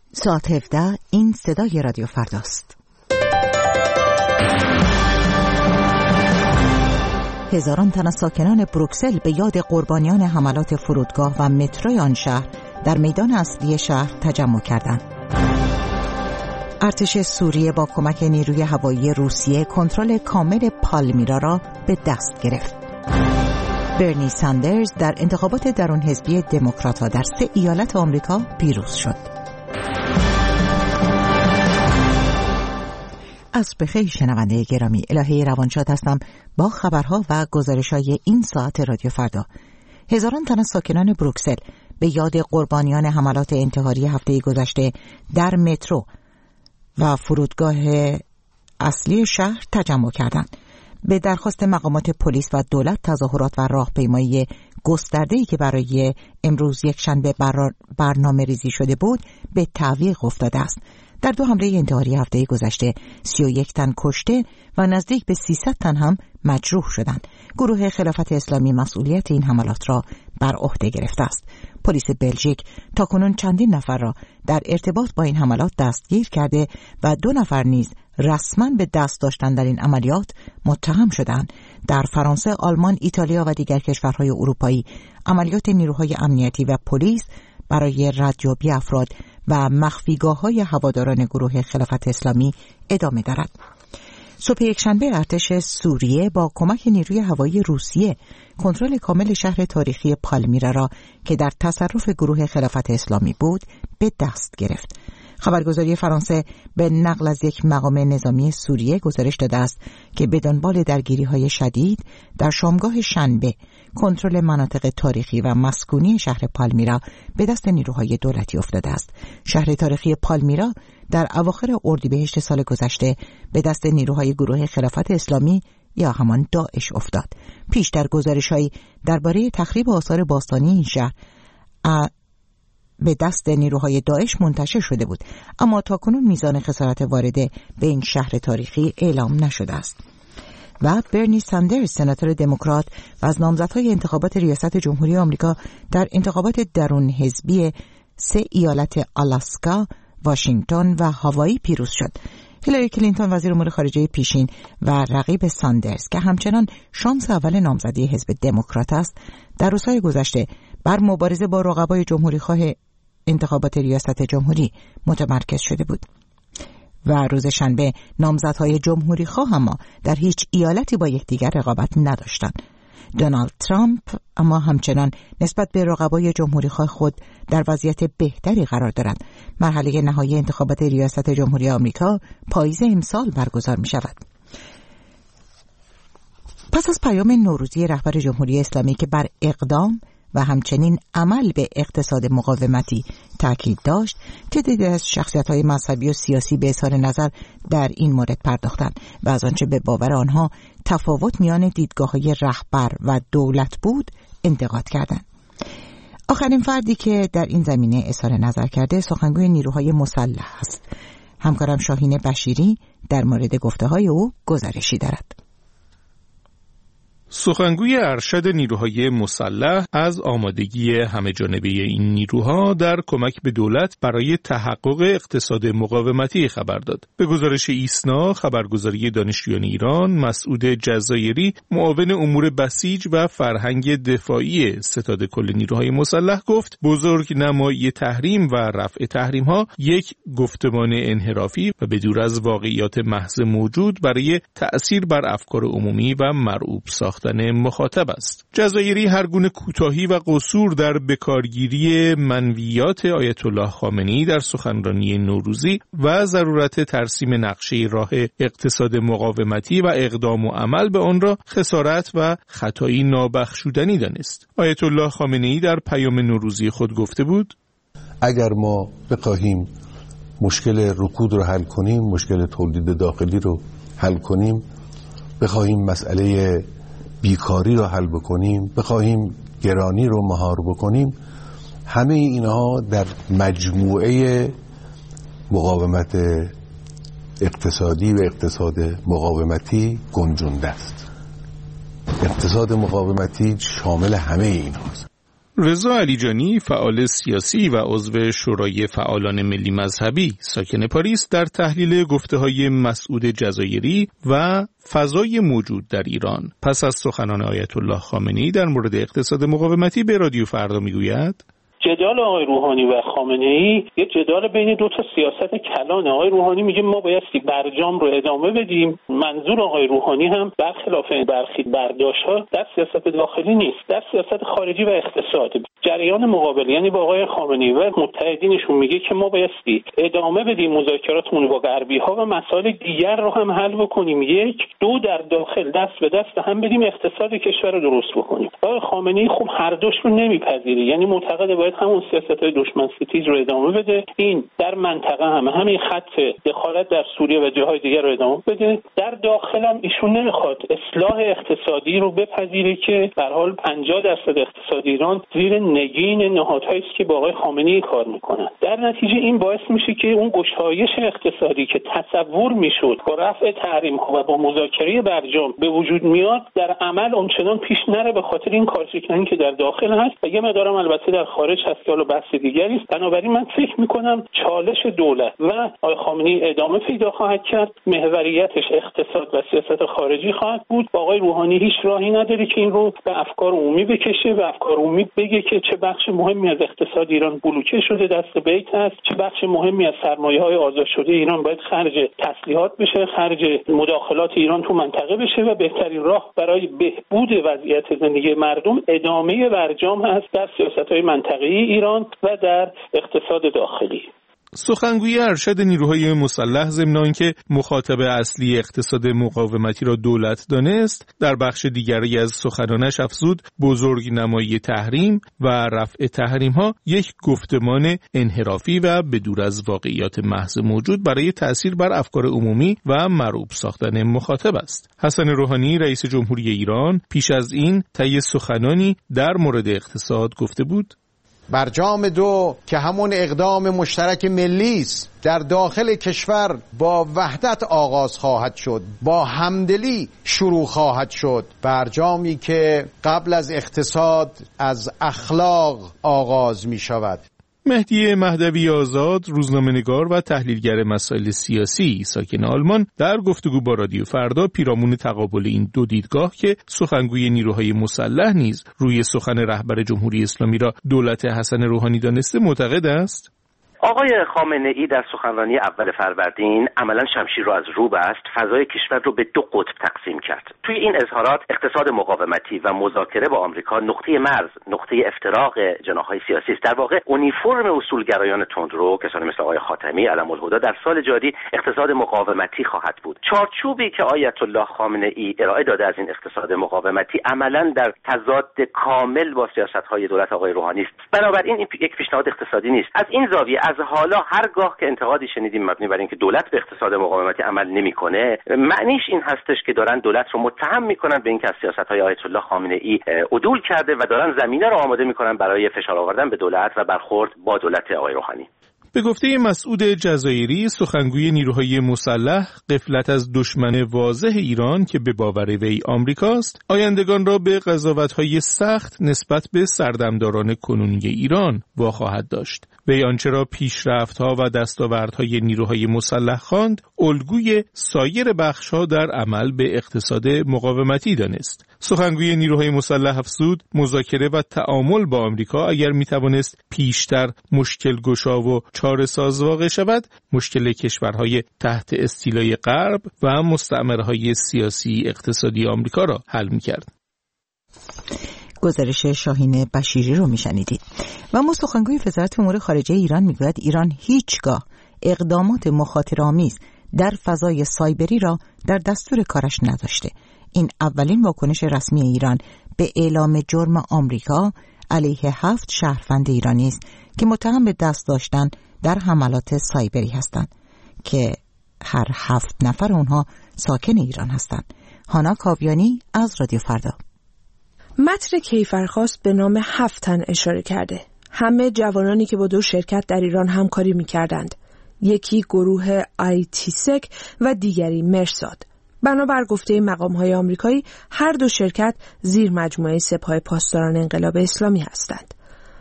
ساعت 17 این صدای رادیو فرداست. هزاران تن از ساکنان بروکسل به یاد قربانیان حملات فرودگاه و متروی آن شهر در میدان اصلی شهر تجمع کردند. ارتش سوریه با کمک نیروی هوایی روسیه کنترل کامل پالمیرا را به دست گرفت. برنی ساندرز در انتخابات درون حزبی دموکرات‌ها در 3 ایالت آمریکا پیروز شد. عصر بخیر شنونده گرامی، الهه روانشاد هستم با خبرها و گزارش‌های این ساعت رادیو فردا. هزاران تن از ساکنان بروکسل به یاد قربانیان حملات انتحاری هفته گذشته در مترو و فرودگاه اصلی شهر تجمع کردند. به درخواست مقامات پلیس و دولت تظاهرات و راهپیمایی گسترده‌ای که برای امروز یکشنبه برنامه ریزی شده بود به تعویق افتاده است. در 2 حمله انتحاری هفته گذشته 31 تن کشته و نزدیک به 300 تن هم مجروح شدند. گروه خلافت اسلامی مسئولیت این حملات را بر عهده گرفته است. پلیس بلژیک تاکنون چندین نفر را در ارتباط با این حملات دستگیر کرده و 2 نفر نیز رسما به دست داشتن در این عملیات متهم شدند. در فرانسه، آلمان، ایتالیا و دیگر کشورهای اروپایی عملیات نیروهای امنیتی و پلیس برای ردیابی افراد و مخفیگاه‌های هواداران گروه خلافت اسلامی ادامه دارد. صبح یکشنبه ارتش سوریه با کمک نیروی هوایی روسیه کنترل کامل شهر تاریخی پالمیرا را که در تصرف گروه خلافت اسلامی بود به دست گرفت. خبرگزاری فرانسه به نقل از یک مقام نظامی سوریه گزارش داده است که به دنبال درگیری‌های شدید در شامگاه شنبه کنترل مناطق تاریخی و مسکونی شهر پالمیرا به دست نیروهای دولتی افتاده است. شهر تاریخی پالمیرا در اواخر اردیبهشت سال گذشته به دست نیروهای گروه خلافت اسلامی یا همان داعش افتاد. پیشتر گزارش‌هایی درباره تخریب آثار باستانی این شهر به دست نیروهای داعش منتشر شده بود، اما تاکنون میزان خسارت وارده به این شهر تاریخی اعلام نشده است. و برنی ساندرز سناتور دموکرات و از نامزدهای انتخابات ریاست جمهوری آمریکا در انتخابات درون حزبی 3 ایالت آلاسکا، واشنگتن و هاوایی پیروز شد. هیلاری کلینتون وزیر امور خارجه پیشین و رقیب ساندرز که همچنان شانس اول نامزدی حزب دموکرات است، در روزهای گذشته بر مبارزه با رقبای جمهوری‌خواه انتخابات ریاست جمهوری متمرکز شده بود. و روز شنبه نامزدهای جمهوری‌خواه اما در هیچ ایالتی با یکدیگر رقابت نداشتند. دونالد ترامپ اما همچنان نسبت به رقبای جمهوری‌خواه خود در وضعیت بهتری قرار دارد. مرحله نهایی انتخابات ریاست جمهوری آمریکا پاییز امسال برگزار می‌شود. پس از پیام نوروزی رهبر جمهوری اسلامی که بر اقدام و همچنین عمل به اقتصاد مقاومتی تاکید داشت، تعدادی از شخصیت‌های مذهبی و سیاسی به اظهار نظر در این مورد پرداختند و از آنچه به باور آنها تفاوت میان دیدگاه‌های رهبر و دولت بود انتقاد کردند. آخرین فردی که در این زمینه اظهار نظر کرده سخنگوی نیروهای مسلح است. همکارم شاهین بشیری در مورد گفته‌های او گزارشی دارد. سخنگوی ارشد نیروهای مسلح از آمادگی همه‌جانبه این نیروها در کمک به دولت برای تحقق اقتصاد مقاومتی خبر داد. به گزارش ایسنا، خبرگزاری دانشجویان ایران، مسعود جزایری، معاون امور بسیج و فرهنگ دفاعی ستاد کل نیروهای مسلح گفت بزرگنمایی تحریم و رفع تحریم‌ها یک گفتمان انحرافی و بدور از واقعیات محض موجود برای تأثیر بر افکار عمومی و مرعوب ساختن مخاطب است. جزایری هر گونه کوتاهی و قصور در بکارگیری منویات آیت الله خامنه‌ای در سخنرانی نوروزی و ضرورت ترسیم نقشه راه اقتصاد مقاومتی و اقدام و عمل به آن را خسارت و خطایی نابخشودنی دانست. آیت الله خامنه‌ای در پیام نوروزی خود گفته بود: اگر ما بخواهیم مشکل رکود رو حل کنیم، مشکل تولید داخلی رو حل کنیم، بخواهیم مسئله بیکاری رو حل بکنیم، بخواهیم گرانی رو مهار بکنیم، همه اینها در مجموعه مقاومت اقتصادی و اقتصاد مقاومتی گنجونده است. اقتصاد مقاومتی شامل همه اینهاست. رضا علیجانی، فعال سیاسی و عضو شورای فعالان ملی مذهبی ساکن پاریس، در تحلیل گفته‌های مسعود جزایری و فضای موجود در ایران پس از سخنان آیت الله خامنه‌ای در مورد اقتصاد مقاومتی به رادیو فردا میگوید: جدال آقای روحانی و خامنه‌ای یه جدال بین دو تا سیاست کلان. آقای روحانی میگه ما بایستی برجام رو ادامه بدیم. منظور آقای روحانی هم برخلاف برخی برداشت‌ها در سیاست داخلی نیست، در سیاست خارجی و اقتصاد. جریان مقابل یعنی با آقای خامنه‌ای و متحدینشون میگه که ما بایستی ادامه بدیم مذاکراتمون با غربی‌ها و مسائل دیگر رو هم حل بکنیم. یک، دو، در داخل دست به دست هم بدیم اقتصاد کشور رو درست بکنیم. آقای خامنه‌ای خب هر دوش رو نمیپذیره، یعنی معتقد باید همون سیاست‌های دشمن ستیز رو ادامه بده. این در منطقه همین خط دخالت در سوریه و جاهای دیگر رو ادامه بده. در داخل هم ایشون نمیخواد اصلاح اقتصادی رو بپذیره که به هر حال 50% اقتصاد ایران زیر نگین نهادهایی است که با آقای خامنه‌ای کار میکنن. در نتیجه این باعث میشه که اون گشایش اقتصادی که تصور میشد با رفع تحریم‌ها و با مذاکره برجام به وجود میاد در عمل اونچنان پیش نره به خاطر این کارشکنی که در داخل هست و یه مقدارم البته در خارج هست که حالا بحث دیگری است. بنابراین من فکر میکنم چالش دولت و آقای خامنه‌ای ادامه پیدا خواهد کرد، محوریتش اقتصاد و سیاست خارجی خواهد بود. با آقای روحانی هیچ راهی نداره که این رو به افکار عمومی بکشه و افکار عمومی بگه که چه بخش مهمی از اقتصاد ایران بلوکه شده، دست بیت هست، چه بخش مهمی از سرمایه‌های آزاد شده ایران باید خرج تسلیحات بشه، خرج مداخلات ایران تو منطقه بشه و بهترین راه برای بهبود وضعیت زندگی مردم ادامه برجام هست در سیاست‌های منطقه‌ای ایران و در اقتصاد داخلی. سخنگوی ارشد نیروهای مسلح ضمن آنکه مخاطب اصلی اقتصاد مقاومتی را دولت دانست، در بخش دیگری از سخنانش افزود بزرگنمایی تحریم و رفع تحریم‌ها یک گفتمان انحرافی و بدور از واقعیات محض موجود برای تأثیر بر افکار عمومی و مرعوب ساختن مخاطب است. حسن روحانی رئیس جمهوری ایران پیش از این طی سخنانی در مورد اقتصاد گفته بود: برجام 2 که همون اقدام مشترک ملی است در داخل کشور با وحدت آغاز خواهد شد، با همدلی شروع خواهد شد. برجامی که قبل از اقتصاد از اخلاق آغاز می شود. مهدی مهدوی آزاد، روزنامه‌نگار و تحلیلگر مسائل سیاسی ساکن آلمان، در گفتگو با رادیو فردا پیرامون تقابل این دو دیدگاه که سخنگوی نیروهای مسلح نیز روی سخن رهبر جمهوری اسلامی را دولت حسن روحانی دانسته معتقد است: آقای خامنه‌ای در سخنرانی اول فروردین عملا شمشیر را از رو بست، فضای کشور رو به دو قطب تقسیم کرد. توی این اظهارات اقتصاد مقاومتی و مذاکره با آمریکا نقطه مرز، نقطه افتراق جناح‌های سیاسی است. در واقع اونیفرم اصولگرایان تندرو، کسانی مثل آقای خاتمی علم‌الهدی، در سال جاری اقتصاد مقاومتی خواهد بود. چارچوبی که آیت الله خامنه‌ای ارائه داده از این اقتصاد مقاومتی عملا در تضاد کامل با سیاست‌های دولت آقای روحانی است. بنابراین این یک پیشنهاد اقتصادی نیست. از این زاویه از حالا هرگاه که انتقادی شنیدیم مبنی بر اینکه دولت به اقتصاد مقاومتی عمل نمیکنه، معنیش این هستش که دارن دولت رو متهم میکنن به اینکه از سیاست‌های آیت الله خامنه‌ای عدول کرده و دارن زمینه رو آماده میکنن برای فشار آوردن به دولت و برخورد با دولت آقای روحانی. به گفته مسعود جزایری، سخنگوی نیروهای مسلح، غفلت از دشمن واضح ایران که به باور وی آمریکاست، آیندگان را به قضاوت‌های سخت نسبت به سردمداران کنونی ایران واخواهد داشت. وی آنچه را پیشرفت‌ها و دستاوردهای نیروهای مسلح خواند، الگوی سایر بخش‌ها در عمل به اقتصاد مقاومتی دانست. سخنگوی نیروهای مسلح افزود مذاکره و تعامل با آمریکا اگر میتوانست پیشتر مشکل گشا و چاره‌ساز واقع شود، مشکل کشورهای تحت استیلای غرب و مستعمرهای سیاسی اقتصادی آمریکا را حل می‌کرد. گزارش شاهین بشیری رو میشنیدید. و اما سخنگوی وزارت امور خارجه ایران میگوید ایران هیچگاه اقدامات مخاطره‌آمیز در فضای سایبری را در دستور کارش نداشته. این اولین واکنش رسمی ایران به اعلام جرم آمریکا علیه 7 شهروند ایرانی است که متهم به دست داشتن در حملات سایبری هستند که هر 7 نفر اونها ساکن ایران هستند. هانا کاویانی از رادیو فردا. متن کیفرخواست به نام 7 تن اشاره کرده. همه جوانانی که با 2 شرکت در ایران همکاری می‌کردند. یکی گروه آیتیسک و دیگری مرساد. بنابر گفته مقام‌های آمریکایی هر 2 شرکت زیر مجموعه سپاه پاسداران انقلاب اسلامی هستند.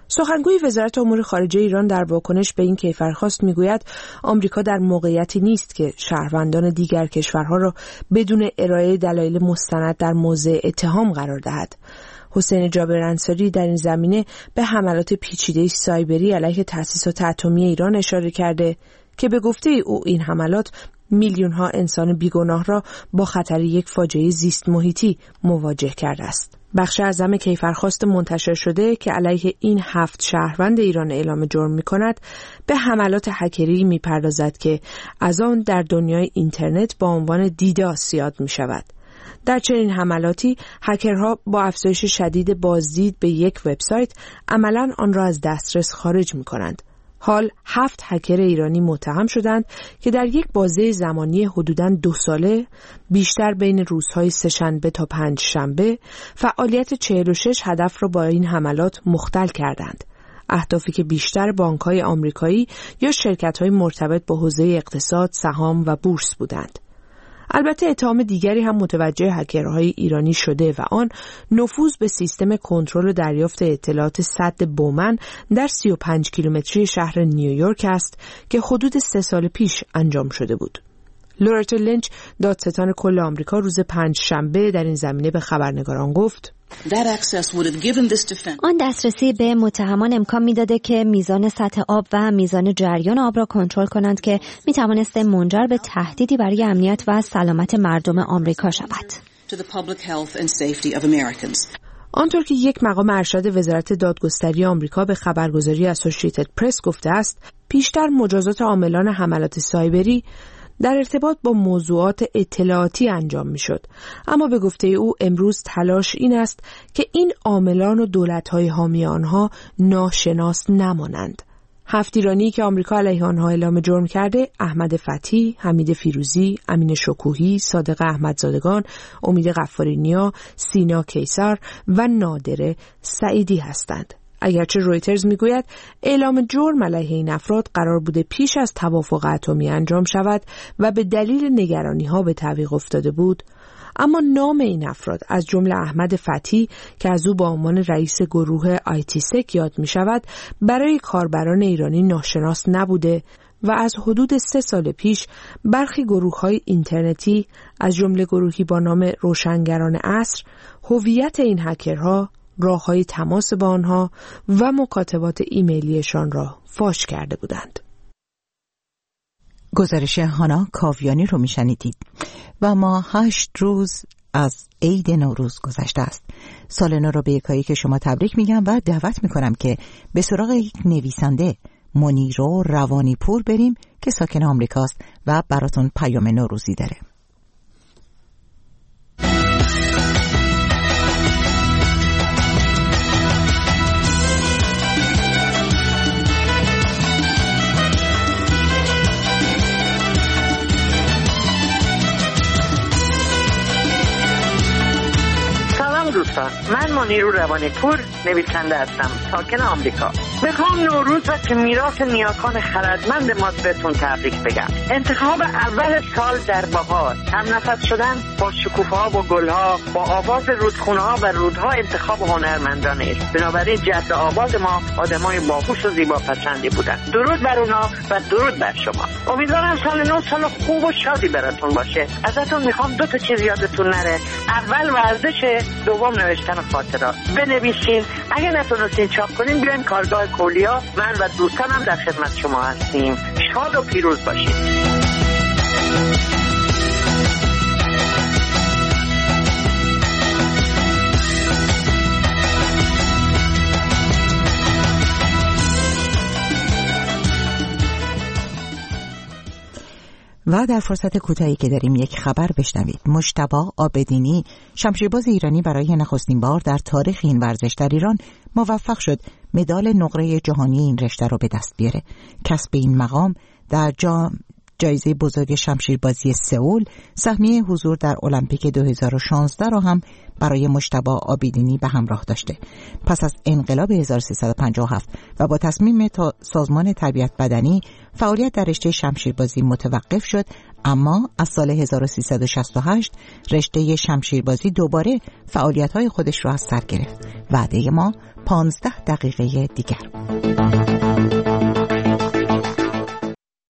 سخنگوی وزارت امور خارجه ایران در واکنش به این کیفرخواست میگوید آمریکا در موقعیتی نیست که شهروندان دیگر کشورها را بدون ارائه دلایل مستند در موضع اتهام قرار دهد. حسین جابر انصاری در این زمینه به حملات پیچیده سایبری علیه تأسیسات اتمی ایران اشاره کرده که به گفته او این حملات میلیون‌ها انسان بیگناه را با خطر یک فاجعه زیست محیطی مواجه کرده است. بخش اعظم کیفرخواست منتشر شده که علیه این 7 شهروند ایران اعلام جرم می‌کند به حملات هکری می‌پردازد که از آن در دنیای اینترنت با عنوان دیداس یاد می‌شود. در چنین حملاتی هکرها با افزایش شدید بازدید به یک وبسایت عملاً آن را از دسترس خارج می‌کنند. حال 7 هکر ایرانی متهم شدند که در یک بازه زمانی حدوداً 2 ساله بیشتر بین روزهای سه‌شنبه تا پنجشنبه فعالیت 46 هدف را با این حملات مختل کردند. اهدافی که بیشتر بانک‌های آمریکایی یا شرکت‌های مرتبط با حوزه اقتصاد، سهام و بورس بودند. البته اتهام دیگری هم متوجه هکرهای ایرانی شده و آن نفوذ به سیستم کنترل و دریافت اطلاعات سد بومن در 35 کیلومتری شهر نیویورک است که حدود 3 سال پیش انجام شده بود. لورتا لینچ دادستان کل آمریکا روز پنجشنبه در این زمینه به خبرنگاران گفت: آن دسترسی به متهمان امکان می‌داده که میزان سطح آب و میزان جریان آب را کنترل کنند که می‌توانست منجر به تهدیدی برای امنیت و سلامت مردم آمریکا شود. آنطور که یک مقام ارشد وزارت دادگستری آمریکا به خبرگزاری اسوسییتد پرس گفته است، پیشتر مجازات عاملان حملات سایبری در ارتباط با موضوعات اطلاعاتی انجام میشد، اما به گفته او امروز تلاش این است که این عاملان و دولت‌های حامی آنها ناشناس نمانند. 7 ایرانی که آمریکا علیه آنها اعلام جرم کرده احمد فتحی، حمید فیروزی، امین شکوهی، صادق احمدزادگان، امید غفارینیا، سینا کیسر و نادر سعیدی هستند. اگرچه رویترز میگوید اعلام جرم علیه این افراد قرار بوده پیش از توافق اتمی انجام شود و به دلیل نگرانی‌ها به تعویق افتاده بود، اما نام این افراد از جمله احمد فتحی که از او با عنوان رئیس گروه آیتیسک یاد می شود برای کاربران ایرانی ناشناس نبوده و از حدود 3 سال پیش برخی گروه‌های اینترنتی از جمله گروهی با نام روشنگران عصر هویت این هکرها، راه‌های تماس با آنها و مکاتبات ایمیلیشان را فاش کرده بودند. گزارش هانا کاویانی رو میشنیدید و ما 8 روز از عید نوروز گذشته است. سال نو رو به یکایی که شما تبریک میگم و دعوت میکنم که به سراغ یک نویسنده منیرو روانی پور بریم که ساکن آمریکاست و براتون پیام نوروزی داره. من منیرو روانی پور نویسنده هستم، ساکن آمریکا. میخوام نوروز را که میراث نیاکان خردمند ما بهتون تبریک بگم. انتخاب اول سال در بهار، هم نفس شدن با شکوفه‌ها و گل‌ها، با آواز رودخونه‌ها و رودها انتخاب هنرمندانه است. بنابراین جد آباد ما آدمای باهوش و زیباپسندی بودن. درود بر اونا و درود بر شما. امیدوارم سال نو سال خوب و شادی براتون باشه. ازتون میخوام 2 چیز یادتون نره. اول ورزش، دوم نوشتن خاطرات. بنویسین، اگه نتونستین چاپ کنین بیاین کارگاه کولیا، من و دوستانم در خدمت شما هستیم. شاد و پیروز باشید. و در فرصت کوتاهی که داریم یک خبر بشنوید. مجتبی عابدینی، شمشیرباز ایرانی برای نخستین بار در تاریخ این ورزش در ایران موفق شد مدال نقره جهانی این رشته را به دست بیاره. کسب این مقام جایزه بزرگ شمشیربازی سئول، سهمیه حضور در المپیک 2016 را هم برای مجتبی عابدینی به همراه داشته. پس از انقلاب 1357 و با تصمیم سازمان تربیت بدنی، فعالیت در رشته شمشیربازی متوقف شد، اما از سال 1368 رشته شمشیربازی دوباره فعالیت‌های خودش را از سر گرفت. وعده ما 15 دقیقه دیگر.